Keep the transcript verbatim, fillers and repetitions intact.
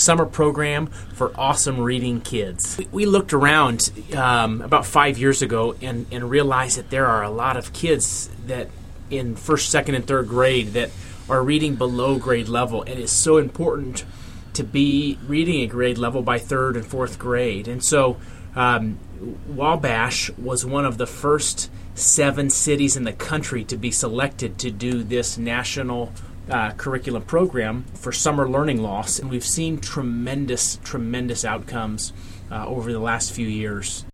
summer program for awesome reading kids. We, we looked around um, about five years ago and, and realized that there are a lot of kids that in first, second, and third grade that are reading below grade level, and it's so important to be reading at grade level by third and fourth grade. And so um, Wabash was one of the first seven cities in the country to be selected to do this national uh, curriculum program for summer learning loss. And we've seen tremendous, tremendous outcomes uh, over the last few years.